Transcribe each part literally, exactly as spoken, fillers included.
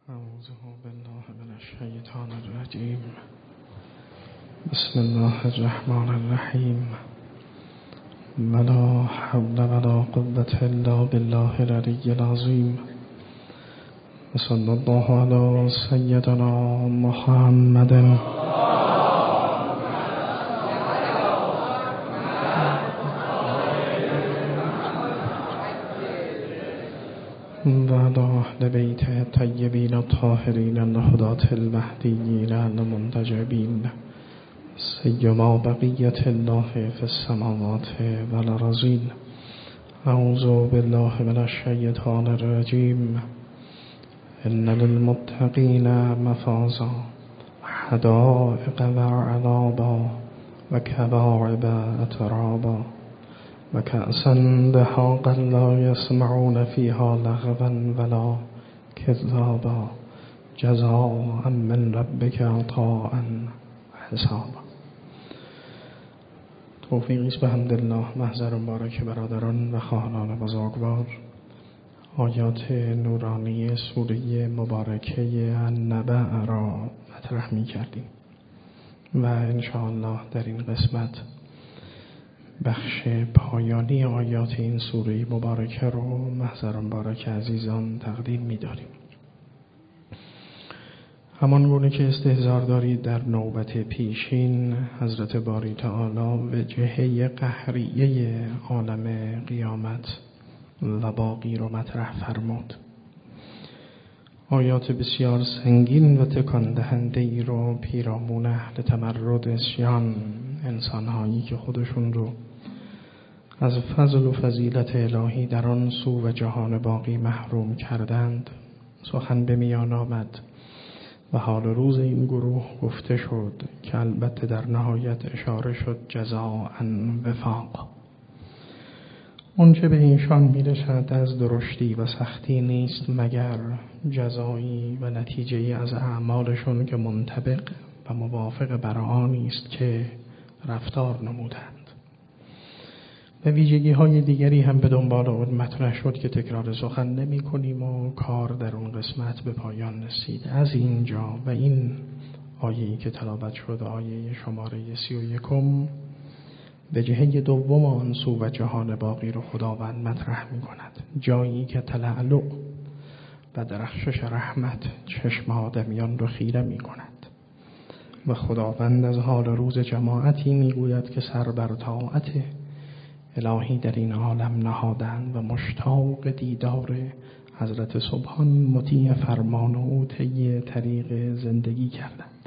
أعوذ بالله من الشيطان الرجيم. بسم الله الرحمن الرحيم. ولا حول ولا قوة إلا بالله العلي العظيم. وصلى الله على سيدنا محمد وعلى أهل بيته الطيبين الطاهرين الهداة المهديين المنتجبين سيما بقية الله في السماوات والأرضين. أعوذ بالله من الشيطان الرجيم. إن للمتقين مفازا حدائق وعنابا وكواعب أترابا وكأسا دهاقا لا يسمعون فيها لغوا ولا كذابا جزاء من ربك عطاء حسابا. توفیقی است به حمدالله. محضر مبارک برادران و خواهران بزرگوار، آیات نورانی سوره مبارکه النبأ را مطرح می کردیم و انشاءالله در این قسمت بخش پایانی آیات این سوره مبارکه رو محضر مبارک عزیزان تقدیم می داریم. همان گونه که استحضار دارید در نوبت پیشین حضرت باری تعالی وجهه قهریه عالم قیامت و باقی رو مطرح فرمود. آیات بسیار سنگین و تکان دهنده ای رو پیرامون اهل تمرد اسیان، انسانهایی که خودشون رو از فضل و فضیلت الهی در آن سو و جهان باقی محروم کردند، سخن به میان آمد و حال روز این گروه گفته شد که البته در نهایت اشاره شد جزاء وفاق. اونچه به اینشان میرسد از درشتی و سختی نیست مگر جزایی و نتیجه‌ای از اعمالشون که منطبق و موافق بر آنی است که رفتار نمودند. و ویژگی های دیگری هم به دنبال اون مطرح شد که تکرار سخن نمی کنیم و کار در اون قسمت به پایان رسید. از اینجا و این آیه‌ای که تلاوت شد، آیه شماره سی و یکم، به جهه دوم آن سو و جهان باقی رو خداوند مطرح می کند. جایی که تلألؤ و درخشش رحمت چشم آدمیان رو خیره می کند و خداوند از حال روز جماعتی می گوید که سر بر طاعت الهی در این عالم نهادند و مشتاق دیدار حضرت سبحان مطیع فرمان او طی طریق زندگی کردند.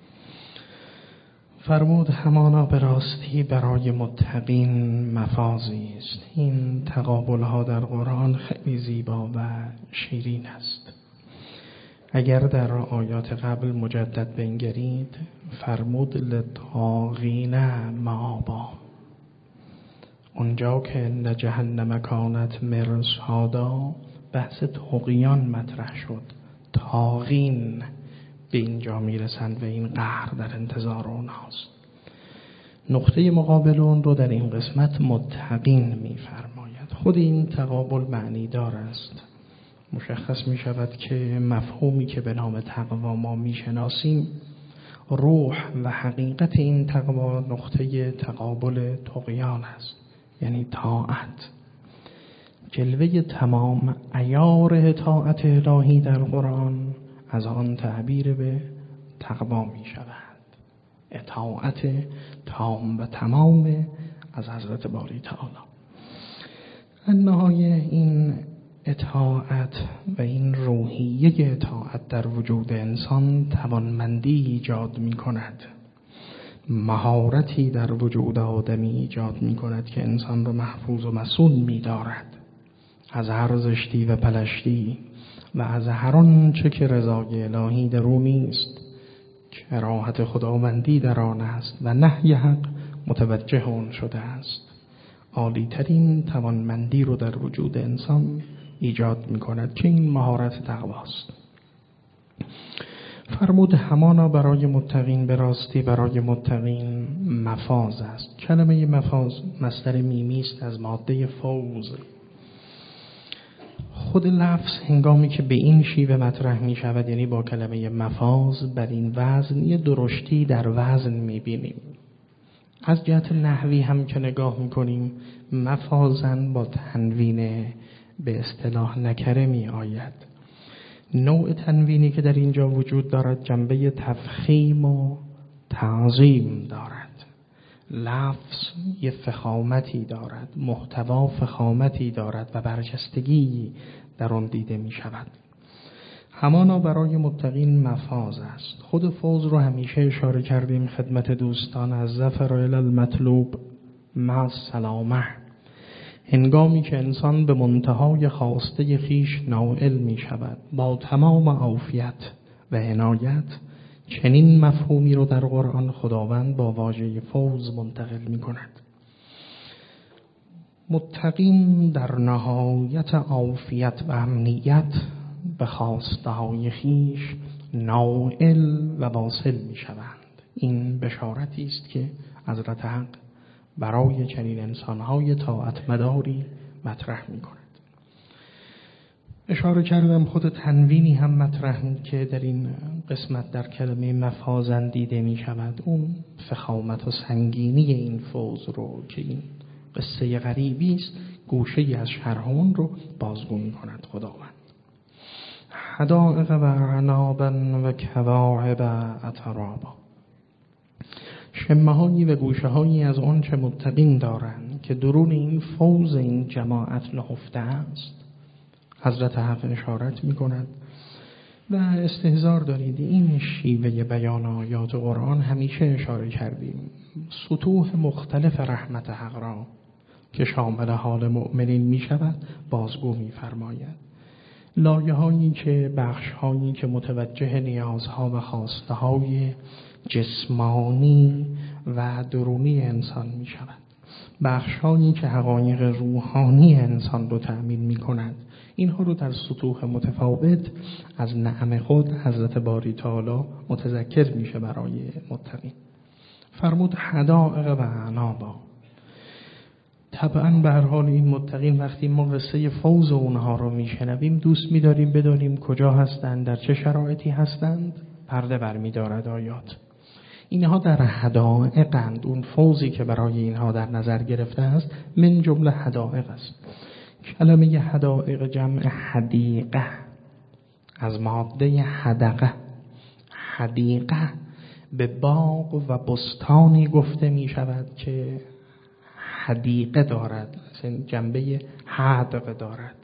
فرمود همانا به راستی برای متقین مفازی است. این تقابل ها در قرآن خیلی زیبا و شیرین است. اگر در آیات قبل مجدد بنگرید، فرمود للطاغین مآبا. اونجا که ان جهنم کانت مرصادا، بحث طغیان مطرح شد. طاغین به اینجا میرسند و این قهر در انتظار اونهاست. نقطه مقابل اون رو در این قسمت متقین میفرماید. خود این تقابل معنی دار است. مشخص می شود که مفهومی که به نام تقوا ما میشناسیم، روح و حقیقت این تقوا نقطه تقابل طغیان است، یعنی طاعت. جلوه تمام عیار اطاعت الهی در قرآن از آن تعبیر به تقوا می شود. اطاعت تام و تمام از حضرت باری تعالی. النهایه این اطاعت و این روحیه اطاعت در وجود انسان توانمندی ایجاد می کند، مهارتی در وجود آدمی ایجاد می کند که انسان را محفوظ و مسئول می دارد از هر زشتی و پلشتی و از هر آنچه که رضای الهی در او نیست. کراهت خداوندی در آن است و نهی حق متوجه آن شده است. عالی ترین توانمندی رو در وجود انسان ایجاد می کند که این مهارت تقواست. فرمود همانا برای متقین، به راستی برای متقین مفاز است. کلمه مفاز مصدر میمی است از ماده فوز. خود لفظ هنگامی که به این شیوه مطرح می شود، یعنی با کلمه مفاز، بر این وزن یه درشتی در وزن می بینیم. از جهت نحوی هم که نگاه می کنیم، مفازن با تنوین به اصطلاح نکره می آید. نوع تنوینی که در اینجا وجود دارد جنبه تفخیم و تعظیم دارد. لفظ یه فخامتی دارد، محتوا فخامتی دارد و برجستگی در آن دیده می شود. همانا برای متقین مفاز است. خود فوز رو همیشه اشاره کردیم خدمت دوستان، از ظفر الی المطلوب مع السلامه. هنگامی که انسان به منتهای خواسته خیش نائل می شود با تمام عافیت و عنایت، چنین مفهومی رو در قرآن خداوند با واژه فوز منتقل می کند. متقین در نهایت عافیت و امنیت به خواسته های خیش نائل و واصل می شوند. این بشارتی است که حضرت حق برای چنین انسانهای طاعت مداری مطرح می کند. اشاره کردم خود تنوینی هم مطرح می که در این قسمت در کلمه مفازن دیده می شود. اون فخامت و سنگینی این فوز رو که این قصه غریبی است، گوشه از شرحون رو بازگو می کند خداوند. حدائق و عنابا و کواعب اترابا. شمه‌هایی و گوشه‌هایی از آن چه متقین دارند که درون این فوز این جماعت نهفته است. حضرت حق اشارت می کند و استحضار دارید این شیوه بیان آیات قرآن همیشه اشاره کردیم. سطوح مختلف رحمت حق را که شامل حال مؤمنین می شود بازگو می فرماید. لایه هایی که بخش هایی که متوجه نیازها و خواسته های جسمانی و درونی انسان می شود. بخش هایی که حقایق روحانی انسان رو تأمین می کند. اینها رو در سطوح متفاوت از نعم خود حضرت باری تعالی متذکر میشه برای متقین. فرمود حدائق و عنابا. طبعا به هر حال این متقین وقتی ما قصه فوز اونها رو میشنویم دوست می‌داریم بدانیم کجا هستند، در چه شرایطی هستند. پرده برمی‌دارد آیات. اینها در حدائقند. اون فوزی که برای اینها در نظر گرفته است من جمله حدائق است. کلمه حدائق جمع حدیقه از ماده حدقه. حدیقه به باغ و بستانی گفته می شود که حدیقه دارد، جنبه حدقه دارد.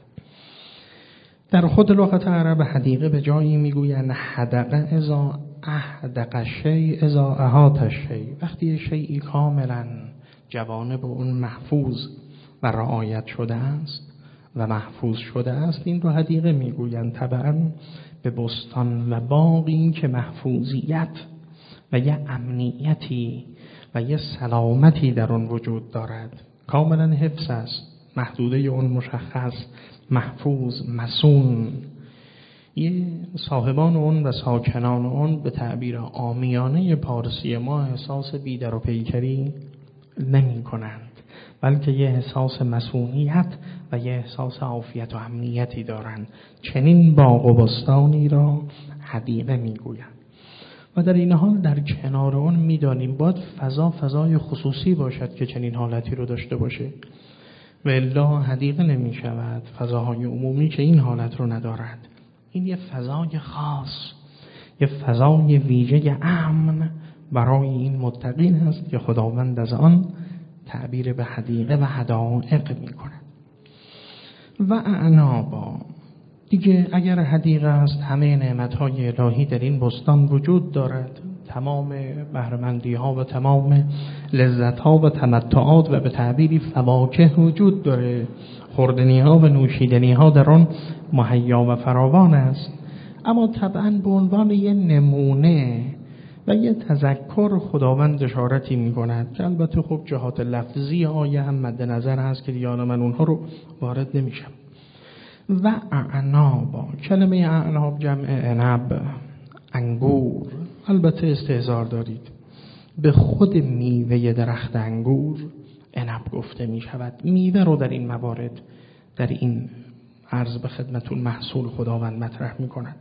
در خود لغت عرب حدیقه به جایی می گویند حدقه اذا احدق شیء اذا احاط شیء. وقتی شیئی کاملا جوانب اون محفوظ و رعایت شده است و محفوظ شده است این رو حدیقه میگویند. طبعا به بستان و باغی که محفوظیت و یه امنیتی و یه سلامتی در اون وجود دارد، کاملا حفظ است، محدوده اون مشخص، محفوظ، مصون. یه صاحبان اون و ساکنان اون به تعبیر عامیانه پارسی ما احساس بیدر و پیکری نمی کنند، بلکه یه احساس مسئولیت و یه احساس عافیت و امنیتی دارند. چنین باغ و بستانی را حدیقه میگویند. و در این حال در کنار اون میدانیم باید فضا فضای خصوصی باشد که چنین حالتی رو داشته باشه و الا حدیقه نمی شود. فضاهای عمومی که این حالت رو ندارد. این یه فضای خاص، یه فضای ویژه امن برای این متقین است که خداوند از آن تعبیر به حدیقه و حدائق می کند. و اعنابا دیگه اگر حدیقه است همه نعمتهای الهی در این بستان وجود دارد، تمام بهره‌مندی ها و تمام لذت ها و تمتعات و به تعبیری فواکه وجود داره. خوردنی ها و نوشیدنی ها در آن مهیا و فراوان است. اما طبعا به عنوان یه نمونه و یه تذکر خداوند اشارتی می کند که البته خب جهات لفظی آیه هم مد نظر هست که دیگه من اونها رو وارد نمیشم. و اعنابا، کلمه اعناب جمع عنب، انگور. البته استحضار دارید به خود میوه درخت انگور عنب گفته می شود. میوه رو در این موارد در این عرض به خدمتون محصول خداوند مطرح میکند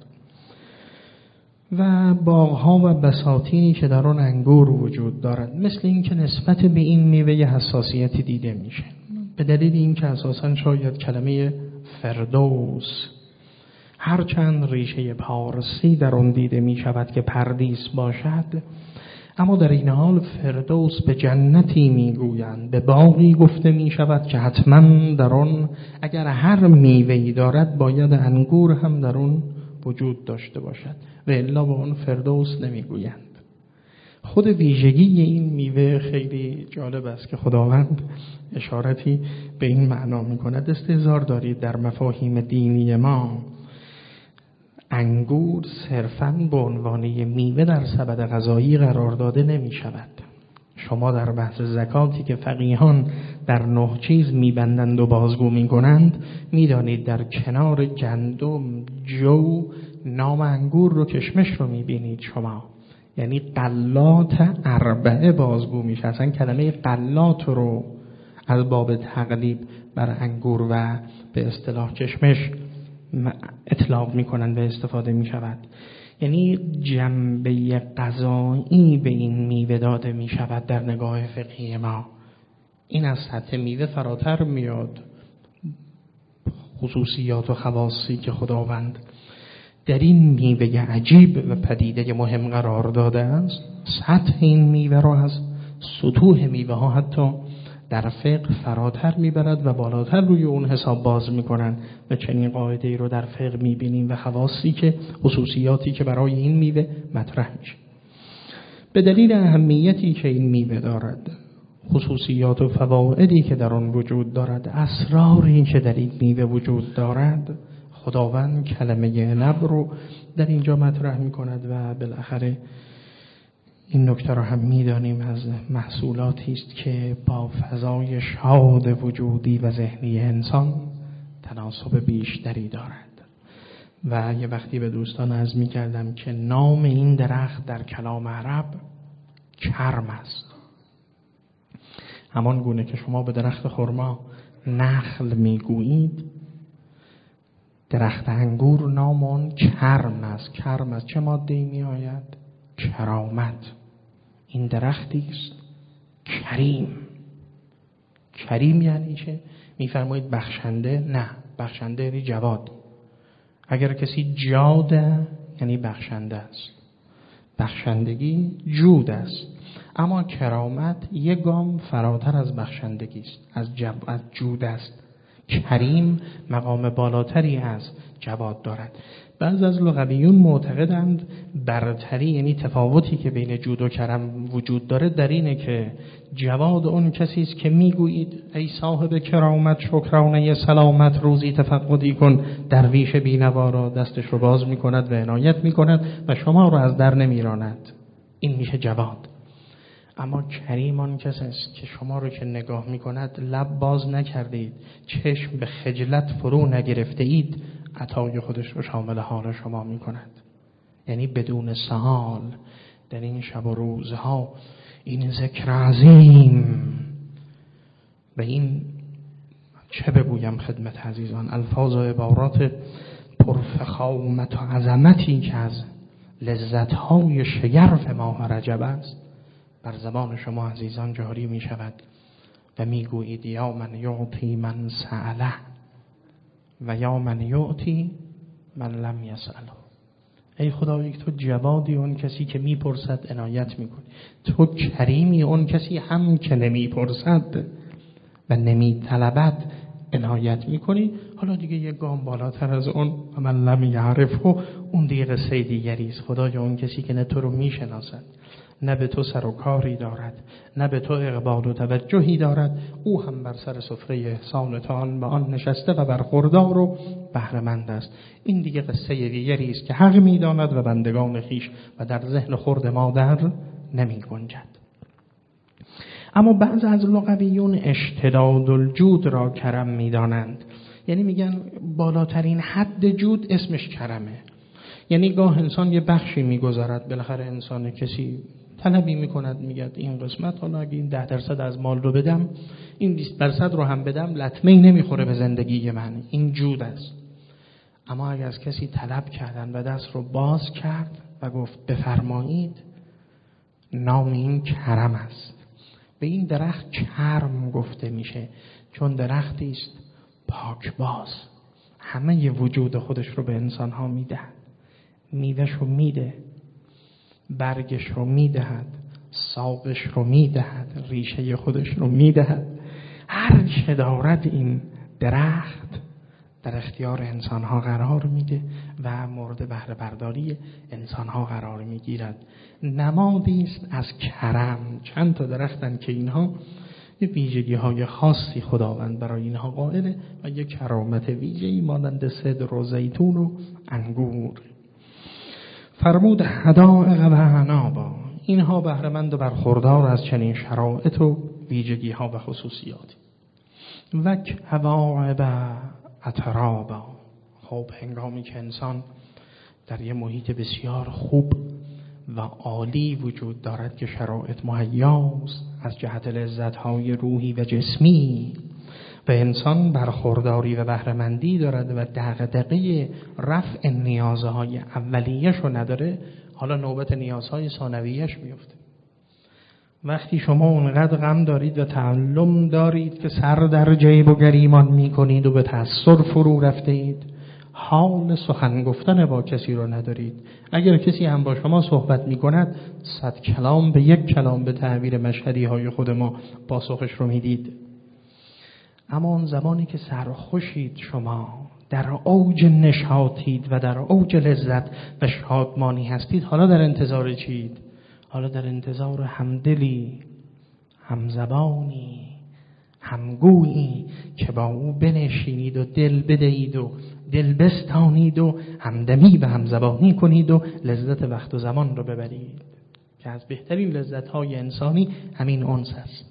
و باغها و بساتینی که در آن انگور وجود دارد، مثل این که نسبت به این میوه حساسیتی دیده میشه، به دلیل این که اساساً شاید کلمه فردوس هرچند ریشه پارسی در آن دیده می شود که پردیس باشد، اما در این حال فردوس به جنتی می گویند، به باغی گفته می شود که حتما در آن اگر هر میوه‌ای دارد باید انگور هم در آن وجود داشته باشد و الا به آن فردوس نمی گویند. خود ویژگی این میوه خیلی جالب است که خداوند اشارتی به این معنا می کند. استحضار دارید در مفاهیم دینی ما انگور صرفاً به عنوان میوه در سبد غذایی قرار داده نمی شود. شما در بحث زکاتی که فقیهان در نه چیز میبندند و بازگو میکنند، میدانید در کنار گندم، جو، نام انگور رو، کشمش رو میبینید شما، یعنی غلات اربعه بازگو میشه. اصلا کلمه غلات رو از باب تقلیب بر انگور و به اصطلاح کشمش اطلاق میکنند و استفاده میشود. یعنی جنبه غذایی به این میوه داده میشود در نگاه فقهی ما. این از سطح میوه فراتر میاد. خصوصیات و خواصی که خداوند در این میوه عجیب و پدیده مهم قرار داده است، سطح این میوه را از سطوح میوه ها حتی در فقه فراتر میبرد و بالاتر روی اون حساب باز میکنن و چنین قاعده ای رو در فقه میبینیم و خواصی که خصوصیاتی که برای این میوه مطرح میشه. به دلیل اهمیتی که این میوه دارد، خصوصیات و فوائدی که در آن وجود دارد، اسراری که در این میوه وجود دارد، خداوند کلمه عنب رو در اینجا مطرح میکند و بالاخره این نکته را هم می‌دانیم از محصولاتی است که با فضای شاد وجودی و ذهنی انسان تناسب بیشتری دارد. و یه وقتی به دوستان عرض می‌کردم که نام این درخت در کلام عرب کرم است. همان گونه که شما به درخت خرما نخل میگویید، درخت انگور نام آن کرم است. کرم از چه ماده‌ای میآید؟ کرامت. این درختی است کریم. کریم یعنی چه؟ میفرمایید بخشنده؟ نه، بخشنده یعنی جواد. اگر کسی جاده یعنی بخشنده است. بخشندگی جود است، اما کرامت یک گام فراتر از بخشندگی است، از جب... از جود است. کریم مقام بالاتری از جواد دارد. بعض از لغویون معتقدند برتری، یعنی تفاوتی که بین جود و کرم وجود داره در اینه که جواد اون کسی است که میگویید ای صاحب کرامت شکرانه سلامت روزی تفقدی کن، درویش بینوا را دستش رو باز میکند و عنایت میکند و شما رو از در نمیراند. این میشه جواد. اما کریم آن کسی است که شما رو که نگاه میکند لب باز نکردید، چشم به خجلت فرو نگرفته اید، عطای خودش رو شامل حال شما میکند. یعنی بدون سؤال در این شب و روزها این ذکر عظیم و این چه بگویم خدمت عزیزان، الفاظ و عبارات پرفخامت و عظمتی که از لذتهای شگرف ماه رجب است بر زبان شما عزیزان جاری می شود و می گویید یا من یعطی من سأله و یا من یعطی من لم یسأله. ای خدایی تو جوادی اون کسی که می پرسد عنایت می کنی، تو کریمی اون کسی هم که نمی پرسد و نمی طلبد عنایت می کنی. حالا دیگه یک گام بالاتر از اون و من لم یعرفه، اون دیگه قصه دیگری است. خدایا اون کسی که نه تو رو می شناسد، نه به تو سر و کاری دارد، نه به تو اقبال و توجهی دارد، او هم بر سر سفره احسان تو آن به آن نشسته و برخوردار و بهره مند است. این دیگه قصه دیگری است که حق می‌داند و بندگان خویش و در ذهن خرد ما در نمی گنجد. اما بعض از لغویون اشتداد الجود را کرم می‌دانند. یعنی میگن بالاترین حد جود اسمش کرمه. یعنی گاه انسان یه بخشی میگذارد، بالاخره انسان کسی طلبی میکند، میگه این قسمت حالا اگه این ده درصد از مال رو بدم، این بیست درصد رو هم بدم، لطمه‌ای نمیخوره به زندگی من. این جود است. اما اگر از کسی طلب کردن و دست رو باز کرد و گفت بفرمایید، نام این کرم است. به این درخت کرم گفته میشه چون درختی است پاکباز، همه وجود خودش رو به انسان ها میده، میوهش رو میده، برگش رو میدهد، ساقش رو میدهد، ریشه خودش رو میدهد. هر چه دارد این درخت در اختیار انسان ها قرار میده و مورد بهره برداری انسان ها قرار میگیرد. نمادی است از کرم. چند تا درختن که اینها یه ویژگی های خاصی خداوند برای اینها قائله و یه کرامت ویژه‌ای مانند سدر و زیتون و انگور. فرمود حدائق و عنابا، اینها بهره‌مند و برخوردار از چنین شرایط و ویژگی ها و خصوصیاتی. و کواعب اترابا. خب هنگامی که انسان در یه محیط بسیار خوب و عالی وجود دارد که شرایط مهیاست از جهت لذت‌های روحی و جسمی و انسان برخورداری و بهره‌مندی دارد و دغدغه رفع نیازهای اولیه‌اش رو نداره، حالا نوبت نیازهای ثانویه‌اش میفته. وقتی شما اونقدر غم دارید و تعلم دارید که سر در جیب و گریمان میکنید و به تأثیر فرو رفته اید، حال سخن گفتن با کسی رو ندارید. اگر کسی هم با شما صحبت میکند، صد کلام به یک کلام به تعبیر مشهدی های خود ما پاسخش رو میدید. اما اون زمانی که سرخوشید، شما در اوج نشاطید و در اوج لذت و شادمانی هستید، حالا در انتظار چید؟ حالا در انتظار همدلی، همزبانی، همگویی که با او بنشینید و دل بدهید و دل بستانید و همدمی و همزبانی کنید و لذت وقت و زمان رو ببرید که از بهترین لذت‌های انسانی همین انس است.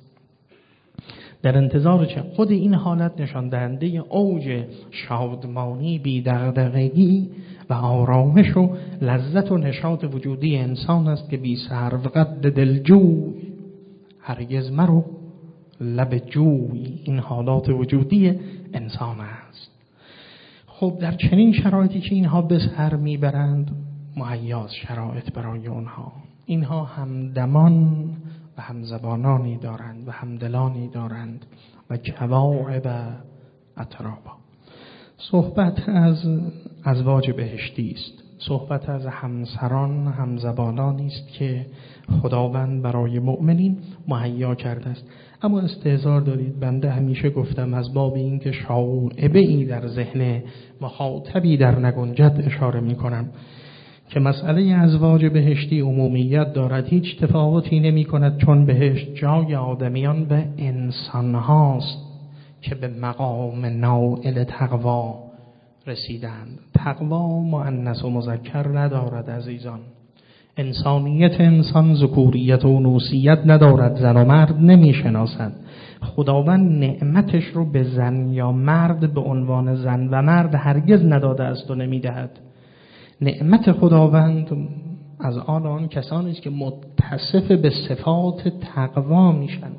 در انتظار چه؟ خود این حالت نشان دهنده اوج شادمانی، بی دغدغگی و آرامش و لذت و نشاط وجودی انسان است که بی سرو قد دلجوی هرگز مرو لب جوی. این حالات وجودی انسان است. خب در چنین شرایطی که اینها به سر میبرند، مهیاز شرایط برای اونها. اینها همدمان و همزبانانی دارند و همدلانی دارند و کواعب اترابا. صحبت از ازواج بهشتی است، صحبت از همسران، همزبانانی است که خداوند برای مؤمنین مهیا کرده است. اما استحضار دارید، بنده همیشه گفتم از باب این که شایبه ای در ذهن مخاطبی در نگنجد اشاره می کنم که مسئله ازواج بهشتی عمومیت دارد، هیچ تفاوتی نمی کند، چون بهشت جای آدمیان و انسان هاست که به مقام نائل تقوا رسیدند. تقوا مؤنث و مذکر ندارد عزیزان. انسانیت انسان ذکوریت و انوثیت ندارد، زن و مرد نمی شناسد. خداوند نعمتش رو به زن یا مرد به عنوان زن و مرد هرگز نداده است و نمی دهد. نعمت خداوند از آن آن کسانی است که متصف به صفات تقوا میشن،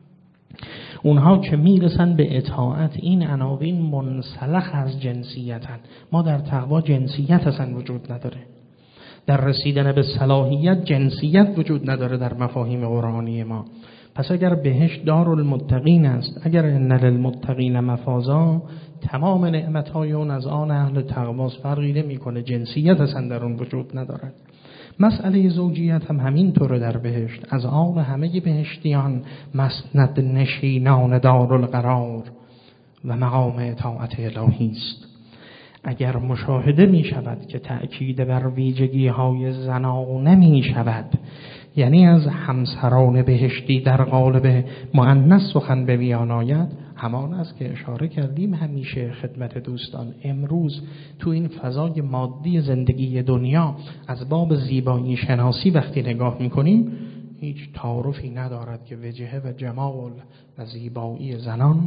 اونها که میرسن به اطاعت. این عناوین منسلخ از جنسیتن. ما در تقوا جنسیت اصلا وجود نداره. در رسیدن به صلاحیت جنسیت وجود نداره در مفاهیم قرآنی ما. پس اگر بهشت دارالمتقین است، اگر ان للمتقین مفازا، تمام نعمت‌های اون از آن اهل تقواست، فرقی نمی‌کنه، جنسیت اصلا در اون وجود ندارد. مسئله زوجیت هم همین طوره در بهشت. از آن همه بهشتیان مسند نشینان دارالقرار و مقام اطاعت الهی است. اگر مشاهده می شود که تأکید بر ویژگی های زنانه می شود، یعنی از همسران بهشتی در قالب مؤنث سخن به میان آید، همان است که اشاره کردیم همیشه خدمت دوستان. امروز تو این فضای مادی زندگی دنیا از باب زیبایی شناسی وقتی نگاه میکنیم، هیچ تعارفی ندارد که وجهه و جمال و زیبایی زنان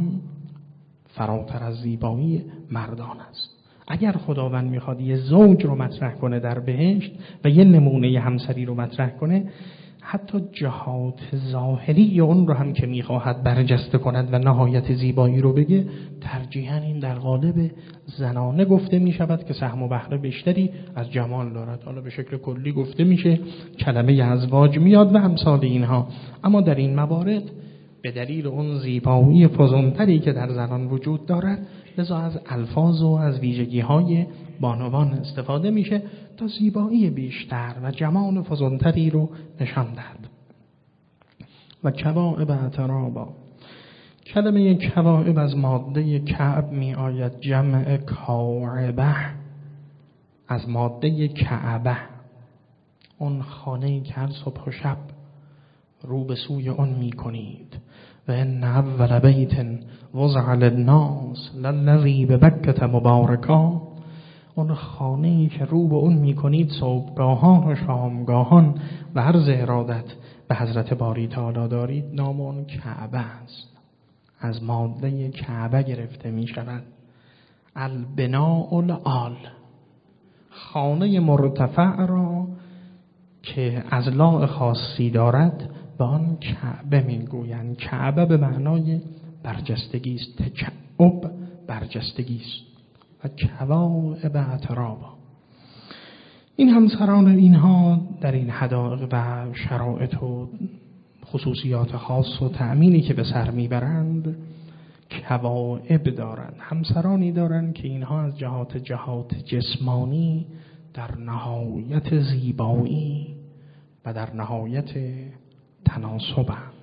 فراتر از زیبایی مردان است. اگر خداوند میخواد یه زوج رو مطرح کنه در بهشت و یه نمونه همسری رو مطرح کنه، حتی جهات ظاهری اون رو هم که میخواهد برجسته کند و نهایت زیبایی رو بگه، ترجیحاً این در قالب زنانه گفته میشود که سهم و بهره بیشتری از جمال دارد. حالا به شکل کلی گفته میشه، کلمه ازواج میاد و امثال اینها. اما در این موارد به دلیل اون زیبایی فزونتری که در زنان وجود دارد، لذا از الفاظ و از ویژگی‌های بانوان استفاده میشه تا زیبایی بیشتر و جمال فزونتری رو نشان دهد. و کواعب اترابا، کلمه کواعب از ماده کعب می آید، جمع کاعبه، از ماده کعبه، اون خانه‌ای که هر صبح و شب رو به سوی اون می کنید. و ان اول بیت وضع للناس للذی ببکة مبارکا، اون خانه‌ای که رو به اون می کنید صبحگاهان و شامگاهان و هر ارادت به حضرت باری تعالی دارید، نام اون کعبه است. از ماده کعبه گرفته می شود. البناء العال، خانه مرتفع را که اضلاع خاصی دارد به آن کعبه میگویند. کعبه به معنای برجستگی است، تکعب برجستگی است. و کواعب اترابا، این همسران اینها در این حدائق و شرایط و خصوصیات خاص و تأمینی که به سر میبرند کواعب دارند، همسرانی دارند که اینها از جهات جهات جسمانی در نهایت زیبایی و در نهایت تناسبند.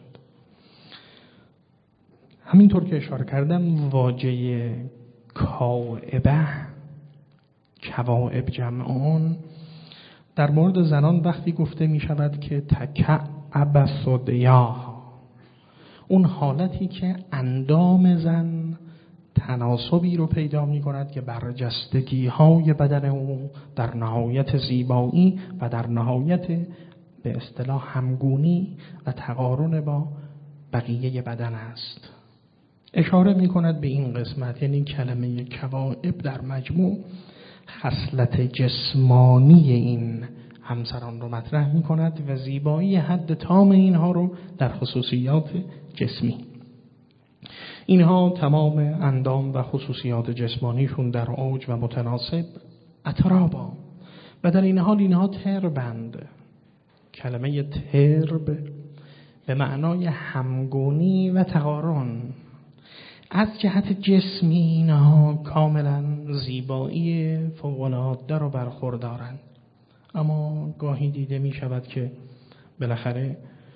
همینطور که اشاره کردم، واژه کاعبه، کواعب جمع اون، در مورد زنان وقتی گفته می شود که تکعب صدیاها، اون حالتی که اندام زن تناسبی رو پیدا می کند که برجستگی های بدن او در نهایت زیبایی و در نهایت به اصطلاح همگونی و تقارن با بقیه بدن است. اشاره می کند به این قسمت، یعنی کلمه کواعب در مجموع خصلت جسمانی این همسران رو مطرح می کند و زیبایی حد تام اینها رو در خصوصیات جسمی. اینها تمام اندام و خصوصیات جسمانیشون در اوج و متناسب، اترابا، و در این حال اینها تربند. کلمه ترب به معنای همگونی و تقارن. از جهت جسمی اینها کاملا زیبایی فوق‌العاده رو برخوردارند، اما گاهی دیده می شود که بالاخره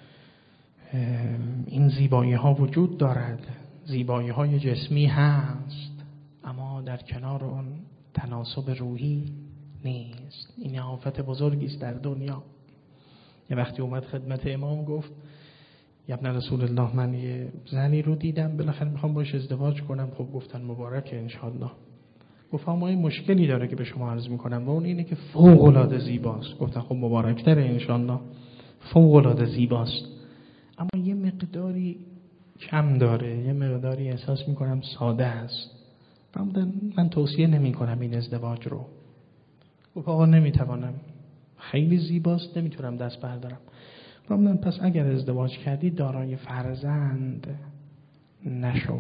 این زیبایی ها وجود دارد، زیبایی های جسمی هست، اما در کنار اون تناسب روحی نیست. این آفت بزرگی است در دنیا. یه وقتی اومد خدمت امام گفت یا ابن رسول الله، من یه زنی رو دیدم بالاخره میخوام باش ازدواج کنم. خب گفتن مبارکه انشالله. گفت اما این مشکلی داره که به شما عرض میکنم و اون اینه که فوق العاده زیباست. گفتن خب مبارکتره انشالله، فوق العاده زیباست، اما یه مقداری کم داره، یه مقداری احساس میکنم ساده است. من توصیه نمی کنم این ازدواج رو. گفت آقا نمیتوانم، خیلی زیباست، نمیتونم دست بردارم. فرمودن پس اگر ازدواج کردی دارای فرزند نشو،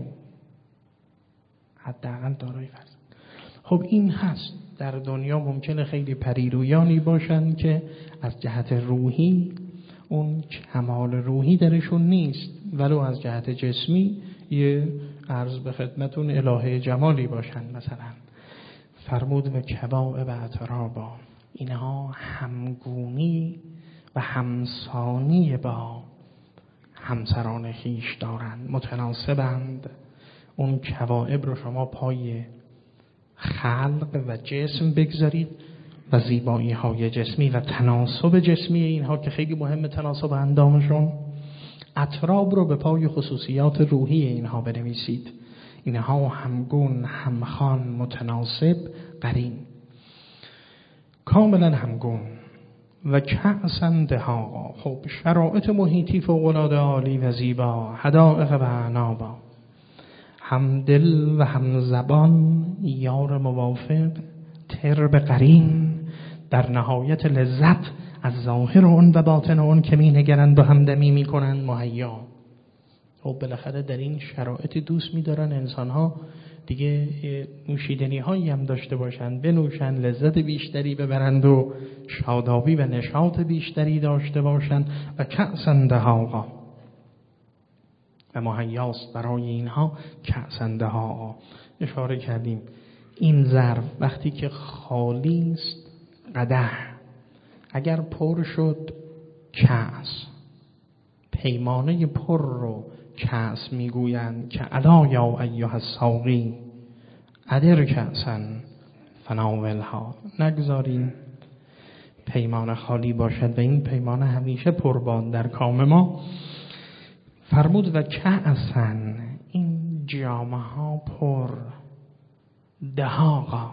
حداقل دارای فرزند. خب این هست، در دنیا ممکنه خیلی پریرویانی باشن که از جهت روحی اون کمال روحی درشون نیست، ولو از جهت جسمی یه عرض به خدمتون الهه جمالی باشن مثلا. فرمود و کواعب اترابا، اینها همگونی و همسانی با همسران خویش دارند، متناسبند. اون کواعب رو شما پای خلق و جسم بگذارید و زیبایی های جسمی و تناسب جسمی اینها که خیلی مهمه، تناسب اندامشون، اتراب رو به پای خصوصیات روحی اینها بنویسید. اینها همگون، همخوان، متناسب، قرین، کاملا همگون. و کأسن دهاقا، خب شرایط محیطی فوق‌العاده عالی و زیبا، حدائق و عنابا، هم دل و هم زبان یار موافق، ترب قرین، در نهایت لذت از ظاهر اون و باطن اون که می نگرند و همدمی می کنند مهیا. خب بالاخره در این شرایط دوست می دارن انسان ها دیگه نوشیدنی هایی هم داشته باشند، بنوشن، لذت بیشتری ببرند و شادابی و نشاط بیشتری داشته باشند. و کأسا دهاقا، و مهیاست برای اینها کأسا دهاقا. اشاره کردیم این ظرف وقتی که خالی است قدح، اگر پر شد کأس، پیمانه پر رو کأس میگویند که الا یا ایها الساقی ادر کأسا فناولها، نگذاریم پیمانه خالی باشد و این پیمانه همیشه پر باد در کام ما. فرمود و کأسا، این جامه ها پر، دهاقا،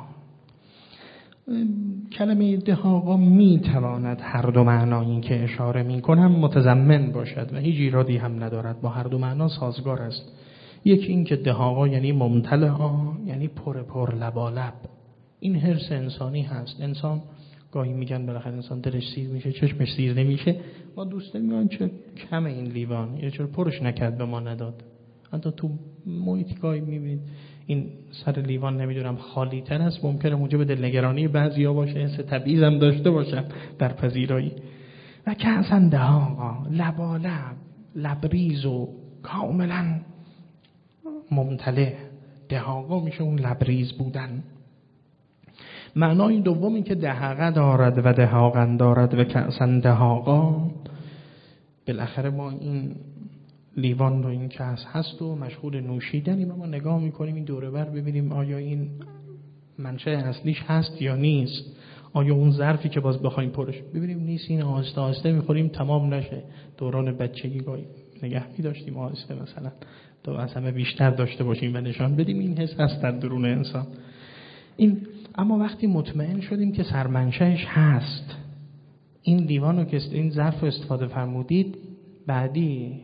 کلمه دهاقا می تواند هر دو معنایی که اشاره می کنم متضمن باشد و هیچ ایرادی هم ندارد، با هر دو معنا سازگار است. یکی این که دهاقا یعنی ممتلئا، یعنی پر پر لبالب. این حرص انسانی هست. انسان گاهی میگن بالاخره انسان دلش سیر میشه چشمش سیر نمیشه. ما دوست داریم چه کم این لیوان، یا چرا پرش نکرد به ما نداد. حتی تو محیطی گاهی میبینید این سر لیوان نمیدونم خالی تر است، ممکنه موجب دلنگرانی بعضیا باشه، حس تبعیض هم داشته باشن در پذیرایی. و کأسا دهاقا، لبالب، لبریز و کاملا ممتلئ. دهاقا میشه اون لبریز بودن. معنای دومی که دهاقه دارد و دهاقن دارد و کأسا دهاقا، بالاخره ما این لیوان رو، این کأس هست و مشغول نوشیدنی، ما نگاه میکنیم این دوره بر ببینیم آیا این منشأ اصلیش هست یا نیست، آیا اون ظرفی که باز بخوایم پرش ببینیم نیست، این آهسته آهسته میخوریم تمام نشه. دوران بچگی گاهی نگه می‌داشتیم آهسته مثلا تا از همه بیشتر داشته باشیم و نشان بدیم این حس هست در درون انسان. این اما وقتی مطمئن شدیم که سرمنشأش هست، این لیوانو که این ظرف استفاده فرمودید، بعدی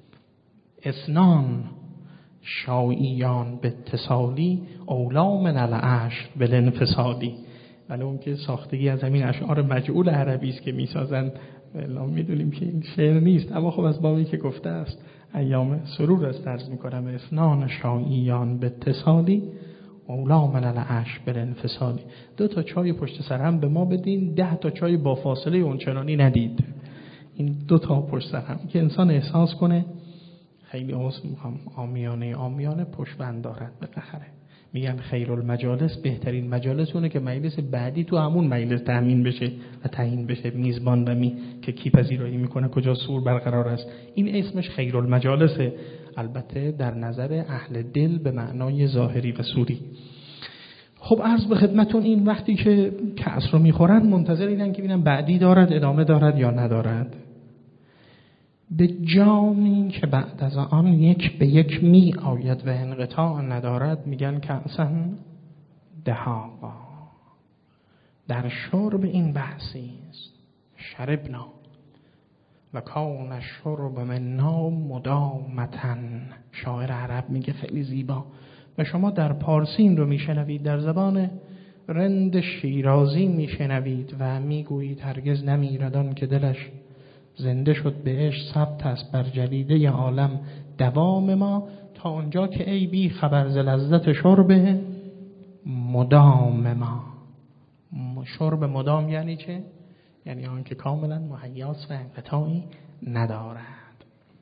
اسنان شایعان به اتصالی اولا من العشر بالانفصالی. ولی اون که ساختگی از همین اشعار مجعول عربی است که میسازن، الا میدونیم که این شعر نیست، اما خب از بابی که گفته است ایام سرور است عرض میکنم. اسنان شایعان به اتصالی اولا من العشر بالانفصالی. دو تا چای پشت سر هم به ما بدین، ده تا چای با فاصله اونچنانی ندید. این دو تا پشت سر هم که انسان احساس کنه خیلی عذر میخوام عامیانه عامیانه پشتبند دارد. بالاخره میگن خیر المجالس، بهترین مجالس اونه که مجلس بعدی تو همون مجلس تامین بشه و تعیین بشه، میزبان و می که کی پذیرایی میکنه، کجا سور برقرار است. این اسمش خیر المجالسه، البته در نظر اهل دل به معنای ظاهری و سوری. خب عرض به خدمتون این وقتی که کأس رو میخورن منتظر اینن که ببینن بعدی دارد، ادامه دارد یا ندارد. به جامی که بعد از آن یک به یک می آید و انقطاع ندارد میگن کأسا دهاقا. در شرب این بحثی است. شربنا و کان الشرب منا مدامتن. شاعر عرب میگه خیلی زیبا. و شما در پارسی این رو میشنوید، در زبان رند شیرازی میشنوید و میگویید هرگز نمیرد آن که دلش زنده شد به عشق، ثبت است بر جریده عالم دوام ما، تا اونجا که ای بی خبر ز لذت شرب مدام ما. شرب مدام یعنی چه؟ یعنی آن که کاملا مهیاس و انقطاعی ندارد.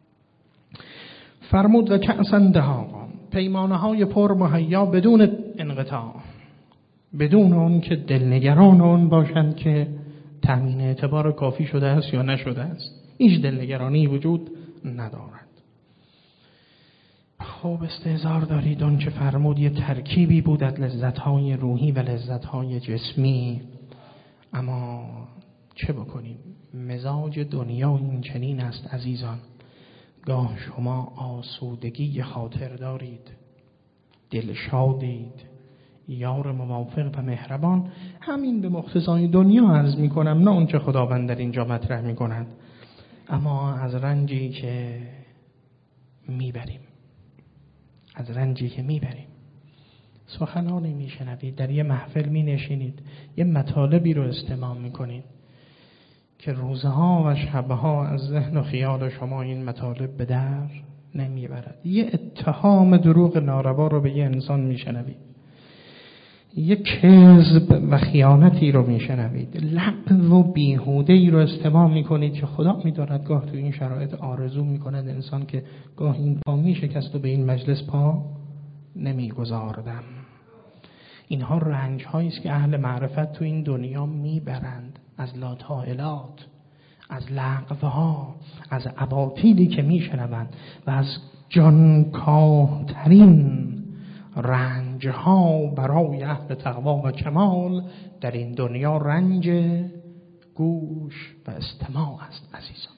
فرمود و کأسا دهاقا، پیمانه های پر مهیا بدون انقطاع، بدون اون که دلنگران اون باشند که تامین اعتبار کافی شده است یا نشده است. هیچ دلنگرانی وجود ندارد. خب استهزار دارید اون که فرمود یه ترکیبی بود از لذت‌های روحی و لذت‌های جسمی. اما چه بکنیم؟ مزاج دنیا این چنین است عزیزان. گاه شما آسودگی خاطر دارید، دلشادید، یار موافق و مهربان، همین به مقتضای دنیا عرض می کنم، نه اون چه خداوند در اینجا مطرح می کند. اما از رنجی که میبریم، از رنجی که میبریم سخنانی میشنوید، در یه محفل می نشینید، یه مطالبی رو استماع میکنید که روزها و شبها از ذهن و خیال شما این مطالب به در نمیبرد. یه اتهام دروغ ناروا رو به یه انسان میشنوید، یه کذب و خیانتی رو میشنوید، لغو و بیهوده‌ای رو استماع میکنید که خدا میداند گاه تو این شرایط آرزو میکند انسان که گاه این پا میشکست و به این مجلس پا نمیگذاردم. اینها رنج هایی است که اهل معرفت تو این دنیا میبرند، از لاتائلات، از لغوها، از اباطیلی که میشنوند و از جانکاهترین رنج ها برای اهل تقوا و کمال در این دنیا رنج گوش و استماع است عزیزان.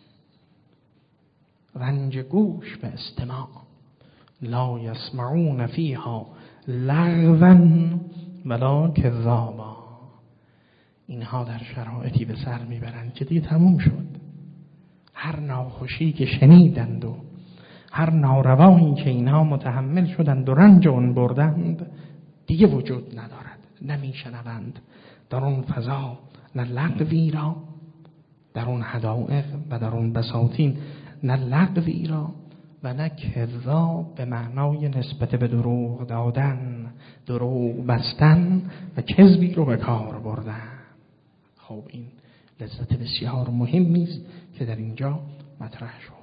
رنج گوش و استماع. لا یسمعون فیها لغوا ولا کذابا. اینها در شرایطی به سر میبرند که دیگه تموم شد. هر ناخوشی که شنیدند و هر ناروایی که اینها متحمل شدند و رنج اون بردند دیگه وجود ندارد. نمیشنوند در اون فضا نه لغوی را، در اون حدائق و در اون بساطین نه لغوی را و نه کذاب به معنای نسبت به دروغ دادن، دروغ بستن و کذبی رو به کار بردن. خب این لذت بسیار مهمی است که در اینجا مطرح شد.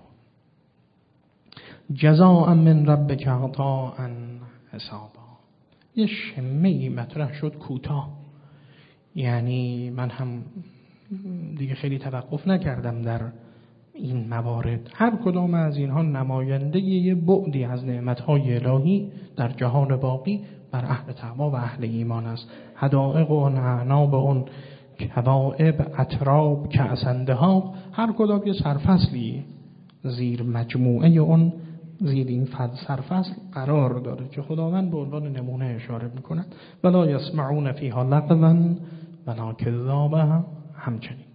جزاء من ربک عطاء حسابا. یه شمه‌ای مطرح شد کوتاه، یعنی من هم دیگه خیلی توقف نکردم در این موارد. هر کدام از اینها نماینده یه بعدی از نعمت‌های الهی در جهان باقی بر اهل تقوا و اهل ایمان است. حدائق و اعناب اون، کواعب، اطراب، کأسندها، هر کدام یه سرفصلی زیر مجموعه اون، زیر این سرفصل قرار داره که خداوند به عنوان نمونه اشاره میکنه. ولا یسمعون فیها لغوا ولا کذابا. همچنین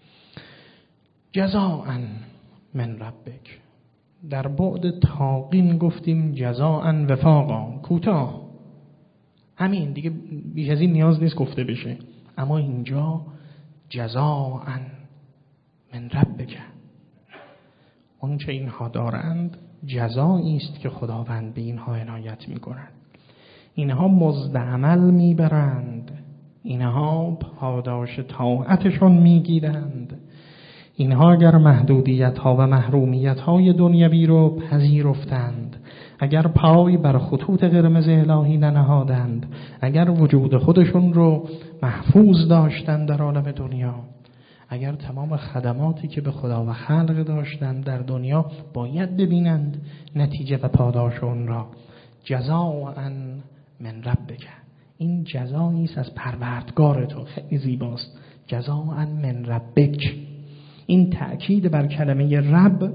جزاء من ربک، در بعد تاقین گفتیم جزاء وفاقا، کوتاه، همین دیگه، بیش از این نیاز نیست گفته بشه. اما اینجا جزاء من ربک، اون چه اینها دارند جزایی است که خداوند به اینها عنایت می‌کند. اینها مزد عمل میبرند، اینها پاداش طاعتشون میگیرند. اینها اگر محدودیت ها و محرومیت های دنیوی رو پذیرفتند، اگر پای بر خطوط قرمز الهی ننهادند، اگر وجود خودشون رو محفوظ داشتند در عالم دنیا، اگر تمام خدماتی که به خدا و خلق داشتند در دنیا باید ببینند نتیجه و پاداش اون را، جزاء من ربک، این جزایی است از پروردگار تو. خیلی زیباست، جزاء من ربک. این تأکید بر کلمه رب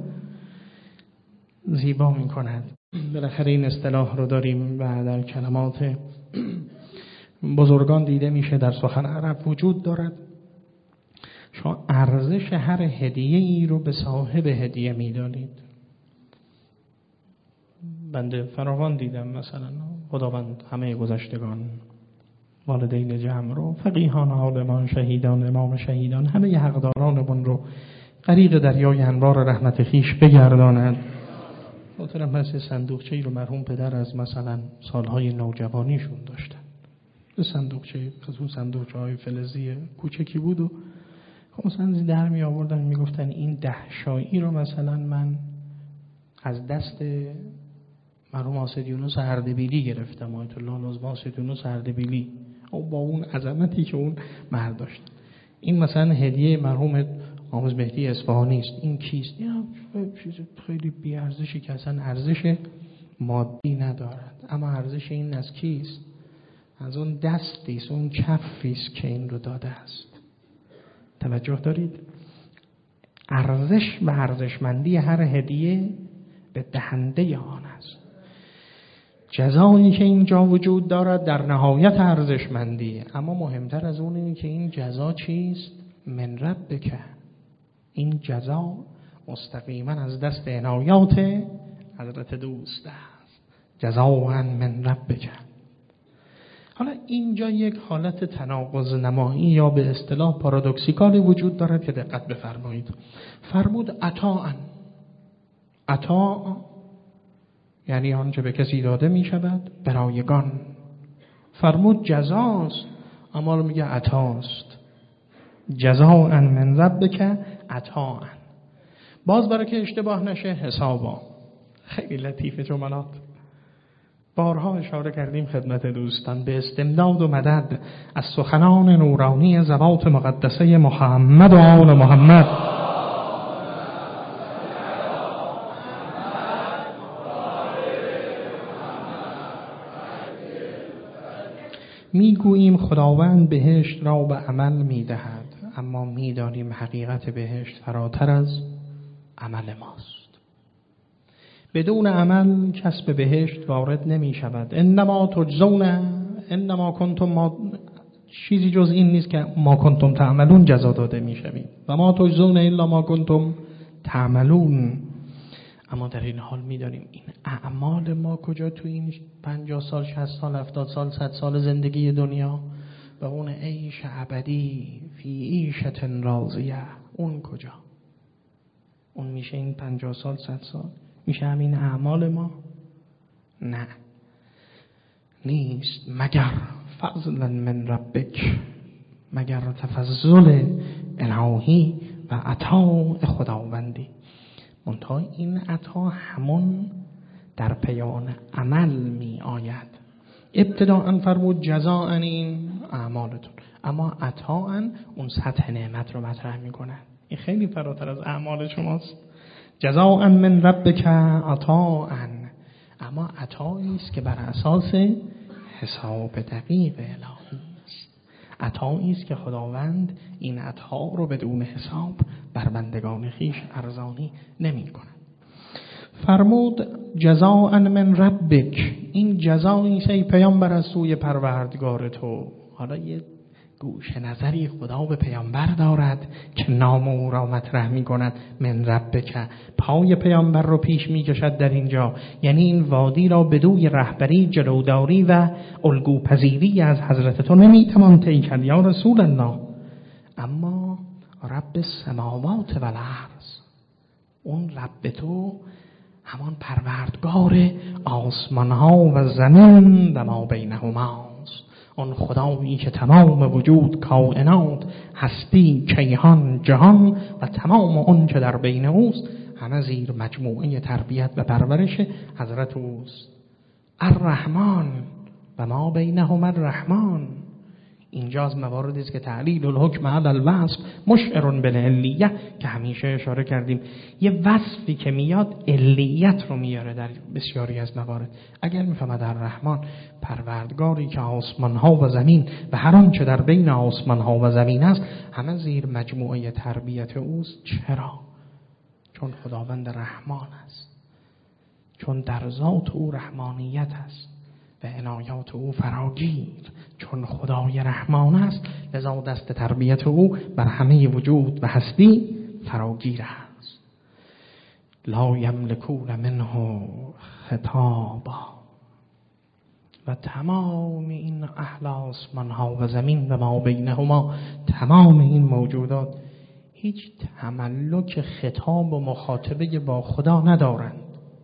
زیبا می کند. بالاخره این اصطلاح رو داریم و در کلمات بزرگان دیده میشه، در سخن عرب وجود دارد. شما ارزش هر هدیه ای رو به صاحب هدیه میدانید. بنده فراوان دیدم، مثلا خداوند همه گذشتگان، والدین جمع رو، فقیهان، عالمان، شهیدان، امام شهیدان، همه ی حقدارانمون رو غریق دریای انوار رحمت خیش بگرداند. خاطرم هست صندوقچه‌ای رو مرحوم پدر از مثلا سالهای نوجوانیشون داشتن. یه صندوقچه، از اون صندوقچه‌های فلزی کوچکی بود و خب مثلا در می آوردن می گفتن این ده شایی رو مثلا من از دست مرحوم آسد یونس اردبیلی گرفتم، آیت الله نظام آسد یونس اردبیلی، او با اون عظمتی که اون مرد داشت. این مثلا هدیه مرحوم آموز مهدی اصفهانی است. این کیست؟ یا چیز خیلی بی ارزشی که اصلا ارزش مادی ندارد، اما ارزش این از کیست؟ از اون دستی است، اون کفی است که این رو داده است. توجه دارید؟ ارزش و ارزشمندی هر هدیه به دهنده آن است. جزایی که اینجا وجود دارد در نهایت ارزشمندی، اما مهمتر از اون اینه که این جزا چیست؟ من ربک. این جزا مستقیما از دست عنایات حضرت دوست است. جزاء من ربک. حالا اینجا یک حالت تناقض نمایی یا به اصطلاح پارادوکسیکالی وجود دارد که دقت بفرمایید. فرمود عطاءً. عطا یعنی آنچه به کسی داده می شود برایگان. فرمود جزاست، اما میگه عطاست. جزاء من ربک عطاء. باز برای که اشتباه نشه حسابا. خیلی لطیفه جملات. بارها اشاره کردیم خدمت دوستان به استمداد و مدد از سخنان نورانی ذوات مقدسه محمد و آل محمد. میگوییم خداوند بهشت را به عمل میدهد، اما میدانیم حقیقت بهشت فراتر از عمل ماست. بدون عمل کسب بهشت وارد نمی شود. انما تجزون انما کنتم ما چیزی جز این نیست که ما کنتم تعملون جزا داده می شوید و ما تجزون الا ما کنتم تعملون. اما در این حال می دانیم این اعمال ما کجا تو این پنجاه سال شصت سال هفتاد سال صد سال زندگی دنیا و اون عیش ابدی فی عیشة راضیه، اون کجا؟ اون میشه این پنجاه سال صد سال؟ میشه همین اعمال ما؟ نه، نیست، مگر فضلا من ربک، مگر تفضل الهی و عطا خداوندی. منتها این عطا همون در پیان عمل می آید. ابتداءً فرمود جزاءً این اعمالتون، اما عطاءً اون سطح نعمت رو مطرح می کنن. این خیلی فراتر از اعمال شماست. جزاء من ربک عطاء، اما عطایی است که بر اساس حساب دقیق الهی است. عطایی است که خداوند این عطا رو بدون حساب بر بندگان خویش ارزانی نمی کند. فرمود جزاء من ربک، این جزایی است ای پیامبر از سوی پروردگار تو. حالا یه گوش نظری خدا به پیامبر دارد که نام او را مطرح می کند. من ربک، پای پیامبر رو پیش می کشد در اینجا، یعنی این وادی را بدوی رهبری، جلوداری و الگوپذیری از حضرت تو نمی توان طی کرد یا رسول الله. اما رب السماوات و الارض، اون رب تو همان پروردگار آسمان ها و زمین و ما بینهما، اون خدایی که تمام وجود، کائنات، هستی، کیهان، جهان و تمام اون که در بین اوست همه زیر مجموعه تربیت و پرورش حضرت اوست. الرحمن و ما بینهما الرحمن. اینجا از مواردی است که تعلیل الحکم علی الوصف مشعر بالعلیه که همیشه اشاره کردیم. یه وصفی که میاد علیت رو میاره در بسیاری از موارد. اگر میفهمد الرحمن پروردگاری که آسمان ها و زمین و هر آنچه در بین آسمان ها و زمین است همه زیر مجموعه تربیت اوست. چرا؟ چون خداوند رحمان است، چون در ذات او رحمانیت است و عنایات او فراگیر. چون خدای رحمان است لذا دست تربیت او بر همه وجود و هستی فراگیر است. لا یملکون منه خطابا، و تمام این اهل آسمان ها و زمین و ما بینهما، تمام این موجودات هیچ تملک خطاب و مخاطبه با خدا ندارند.